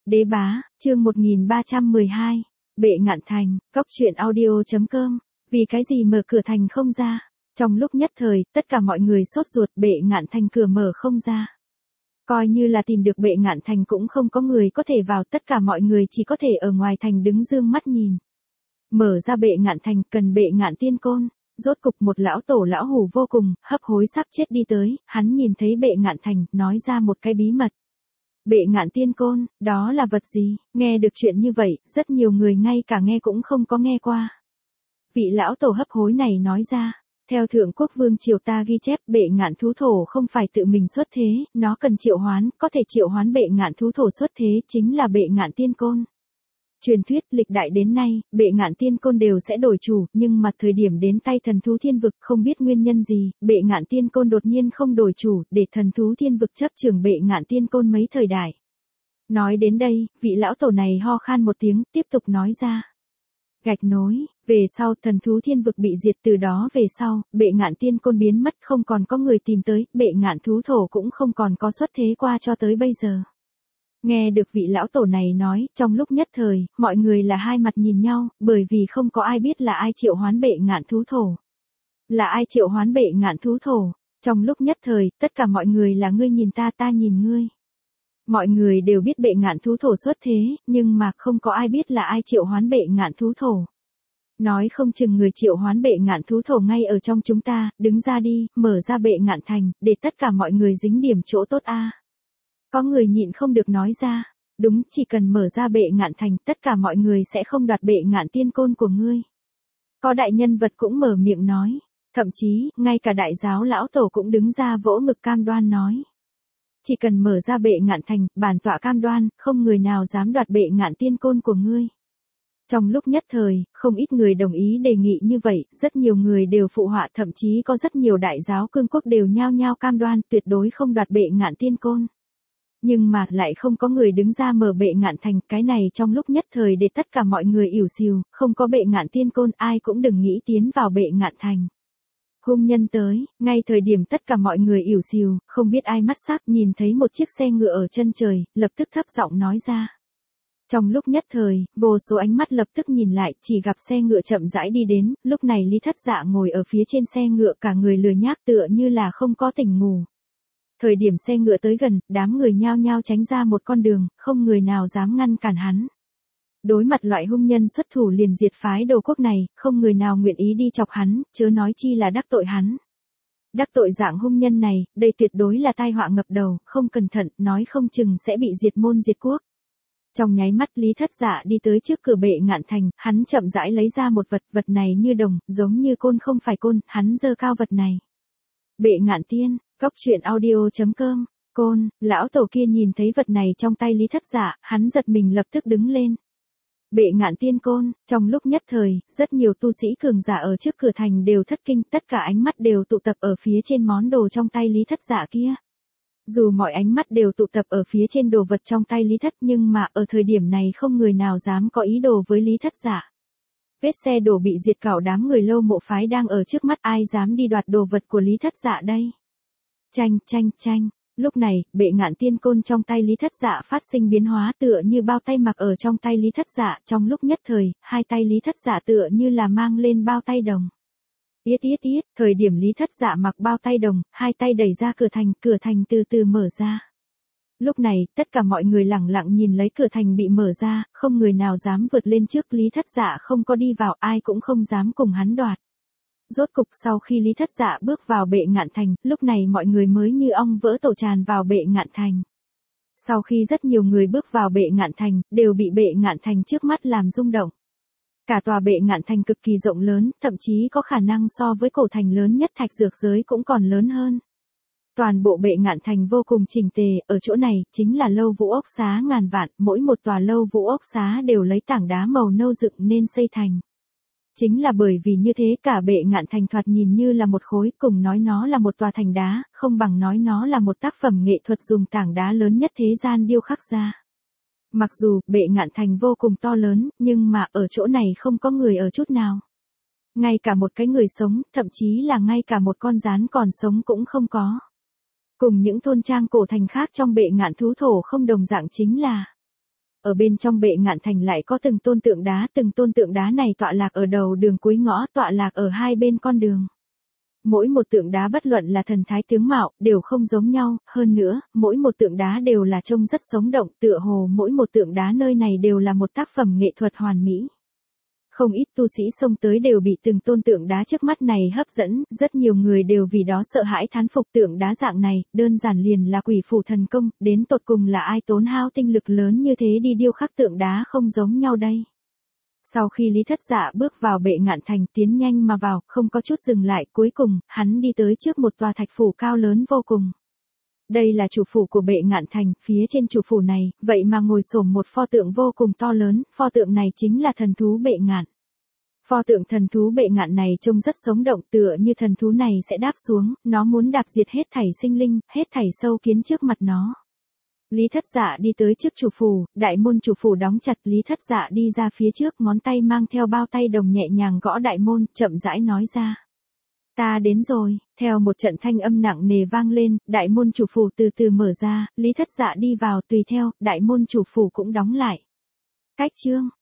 Đế bá, chương 1312, Bệ Ngạn Thành, Cóc truyện audio.com, vì cái gì mở cửa thành không ra? Trong lúc nhất thời, tất cả mọi người sốt ruột, Bệ Ngạn Thành cửa mở không ra. Coi như là tìm được Bệ Ngạn Thành cũng không có người có thể vào, tất cả mọi người chỉ có thể ở ngoài thành đứng dương mắt nhìn. Mở ra Bệ Ngạn Thành cần Bệ Ngạn Tiên Côn. Rốt cục một lão tổ lão hủ vô cùng, hấp hối sắp chết đi tới, hắn nhìn thấy Bệ Ngạn Thành, nói ra một cái bí mật. Bệ Ngạn Tiên Côn, đó là vật gì? Nghe được chuyện như vậy, rất nhiều người ngay cả nghe cũng không có nghe qua. Vị lão tổ hấp hối này nói ra, theo Thượng Quốc Vương triều ta ghi chép, Bệ Ngạn thú thổ không phải tự mình xuất thế, nó cần triệu hoán, có thể triệu hoán Bệ Ngạn thú thổ xuất thế chính là Bệ Ngạn Tiên Côn. Truyền thuyết lịch đại đến nay, Bệ Ngạn Tiên Côn đều sẽ đổi chủ, nhưng mà thời điểm đến tay thần thú thiên vực không biết nguyên nhân gì, Bệ Ngạn Tiên Côn đột nhiên không đổi chủ, để thần thú thiên vực chấp trưởng Bệ Ngạn Tiên Côn mấy thời đại. Nói đến đây, vị lão tổ này ho khan một tiếng, tiếp tục nói ra. Gạch nối, về sau thần thú thiên vực bị diệt, từ đó về sau, Bệ Ngạn Tiên Côn biến mất, không còn có người tìm tới, Bệ Ngạn thú thổ cũng không còn có xuất thế qua cho tới bây giờ. Nghe được vị lão tổ này nói, trong lúc nhất thời, mọi người là hai mặt nhìn nhau, bởi vì không có ai biết là ai triệu hoán Bệ Ngạn thú thổ. Là ai triệu hoán Bệ Ngạn thú thổ? Trong lúc nhất thời, tất cả mọi người là ngươi nhìn ta, ta nhìn ngươi. Mọi người đều biết Bệ Ngạn thú thổ xuất thế, nhưng mà không có ai biết là ai triệu hoán Bệ Ngạn thú thổ. Nói không chừng người triệu hoán Bệ Ngạn thú thổ ngay ở trong chúng ta, đứng ra đi, mở ra Bệ Ngạn Thành, để tất cả mọi người dính điểm chỗ tốt a. Có người nhịn không được nói ra, đúng, chỉ cần mở ra Bệ Ngạn Thành, tất cả mọi người sẽ không đoạt Bệ Ngạn Tiên Côn của ngươi. Có đại nhân vật cũng mở miệng nói, thậm chí, ngay cả đại giáo lão tổ cũng đứng ra vỗ ngực cam đoan nói. Chỉ cần mở ra Bệ Ngạn Thành, bản tọa cam đoan, không người nào dám đoạt Bệ Ngạn Tiên Côn của ngươi. Trong lúc nhất thời, không ít người đồng ý đề nghị như vậy, rất nhiều người đều phụ họa, thậm chí có rất nhiều đại giáo cương quốc đều nhao nhao cam đoan tuyệt đối không đoạt Bệ Ngạn Tiên Côn. Nhưng mà, lại không có người đứng ra mở Bệ Ngạn Thành, cái này trong lúc nhất thời để tất cả mọi người ỉu xìu, không có Bệ Ngạn Tiên Côn ai cũng đừng nghĩ tiến vào Bệ Ngạn Thành. Hung nhân tới, ngay thời điểm tất cả mọi người ỉu xìu, không biết ai mắt sắc nhìn thấy một chiếc xe ngựa ở chân trời, lập tức thấp giọng nói ra. Trong lúc nhất thời, vô số ánh mắt lập tức nhìn lại, chỉ gặp xe ngựa chậm rãi đi đến, lúc này Lý Thất Dạ ngồi ở phía trên xe ngựa, cả người lười nhác tựa như là không có tỉnh ngủ. Thời điểm xe ngựa tới gần, đám người nhao nhao tránh ra một con đường, không người nào dám ngăn cản hắn. Đối mặt loại hung nhân xuất thủ liền diệt phái Đồ Quốc này, không người nào nguyện ý đi chọc hắn, chớ nói chi là đắc tội hắn. Đắc tội dạng hung nhân này, đây tuyệt đối là tai họa ngập đầu, không cẩn thận, nói không chừng sẽ bị diệt môn diệt quốc. Trong nháy mắt Lý Thất Dạ đi tới trước cửa Bệ Ngạn Thành, hắn chậm rãi lấy ra một vật, vật này như đồng, giống như côn không phải côn, hắn giơ cao vật này. Bệ Ngạn Tiên, Cóc truyện audio.com, côn, lão tổ kia nhìn thấy vật này trong tay Lý Thất Dạ, hắn giật mình lập tức đứng lên. Bệ Ngạn Tiên Côn, trong lúc nhất thời, rất nhiều tu sĩ cường giả ở trước cửa thành đều thất kinh, tất cả ánh mắt đều tụ tập ở phía trên món đồ trong tay Lý Thất Dạ kia. Dù mọi ánh mắt đều tụ tập ở phía trên đồ vật trong tay Lý Thất, nhưng mà ở thời điểm này không người nào dám có ý đồ với Lý Thất Dạ. Vết xe đổ bị diệt cảo, đám người Lâu Mộ phái đang ở trước mắt, ai dám đi đoạt đồ vật của Lý Thất Dạ đây? Chanh chanh chanh, lúc này, Bệ Ngạn Tiên Côn trong tay Lý Thất Dạ phát sinh biến hóa tựa như bao tay mặc ở trong tay Lý Thất Dạ, trong lúc nhất thời, hai tay Lý Thất Dạ tựa như là mang lên bao tay đồng. Tiết tiết tiết, thời điểm Lý Thất Dạ mặc bao tay đồng, hai tay đẩy ra cửa thành từ từ mở ra. Lúc này, tất cả mọi người lẳng lặng nhìn lấy cửa thành bị mở ra, không người nào dám vượt lên trước, Lý Thất Dạ không có đi vào, ai cũng không dám cùng hắn đoạt. Rốt cục sau khi Lý Thất Dạ bước vào Bệ Ngạn Thành, lúc này mọi người mới như ong vỡ tổ tràn vào Bệ Ngạn Thành. Sau khi rất nhiều người bước vào Bệ Ngạn Thành, đều bị Bệ Ngạn Thành trước mắt làm rung động. Cả tòa Bệ Ngạn Thành cực kỳ rộng lớn, thậm chí có khả năng so với cổ thành lớn nhất Thạch Dược giới cũng còn lớn hơn. Toàn bộ Bệ Ngạn Thành vô cùng chỉnh tề, ở chỗ này, chính là Lâu Vũ ốc xá ngàn vạn, mỗi một tòa Lâu Vũ ốc xá đều lấy tảng đá màu nâu dựng nên xây thành. Chính là bởi vì như thế cả Bệ Ngạn Thành thoạt nhìn như là một khối, cùng nói nó là một tòa thành đá, không bằng nói nó là một tác phẩm nghệ thuật dùng tảng đá lớn nhất thế gian điêu khắc ra. Mặc dù Bệ Ngạn Thành vô cùng to lớn, nhưng mà ở chỗ này không có người ở chút nào. Ngay cả một cái người sống, thậm chí là ngay cả một con gián còn sống cũng không có. Cùng những thôn trang cổ thành khác trong Bệ Ngạn thú thổ không đồng dạng chính là Ở bên trong Bệ Ngạn Thành lại có từng tôn tượng đá này tọa lạc ở đầu đường cuối ngõ, tọa lạc ở hai bên con đường. Mỗi một tượng đá bất luận là thần thái tướng mạo, đều không giống nhau, hơn nữa, mỗi một tượng đá đều là trông rất sống động, tựa hồ mỗi một tượng đá nơi này đều là một tác phẩm nghệ thuật hoàn mỹ. Không ít tu sĩ xông tới đều bị từng tôn tượng đá trước mắt này hấp dẫn, rất nhiều người đều vì đó sợ hãi thán phục tượng đá dạng này, đơn giản liền là quỷ phủ thần công, đến tột cùng là ai tốn hao tinh lực lớn như thế đi điêu khắc tượng đá không giống nhau đây. Sau khi Lý Thất Dạ bước vào Bệ Ngạn Thành tiến nhanh mà vào, không có chút dừng lại, cuối cùng, hắn đi tới trước một tòa thạch phủ cao lớn vô cùng. Đây là chủ phủ của Bệ Ngạn Thành, phía trên chủ phủ này, vậy mà ngồi xổm một pho tượng vô cùng to lớn, pho tượng này chính là thần thú Bệ Ngạn. Pho tượng thần thú Bệ Ngạn này trông rất sống động, tựa như thần thú này sẽ đáp xuống, nó muốn đạp diệt hết thảy sinh linh, hết thảy sâu kiến trước mặt nó. Lý Thất Dạ đi tới trước chủ phủ, đại môn chủ phủ đóng chặt, Lý Thất Dạ đi ra phía trước, ngón tay mang theo bao tay đồng nhẹ nhàng gõ đại môn, chậm rãi nói ra. Ta đến rồi, theo một trận thanh âm nặng nề vang lên, đại môn chủ phủ từ từ mở ra, Lý Thất Dạ đi vào, tùy theo, đại môn chủ phủ cũng đóng lại. Cách chương,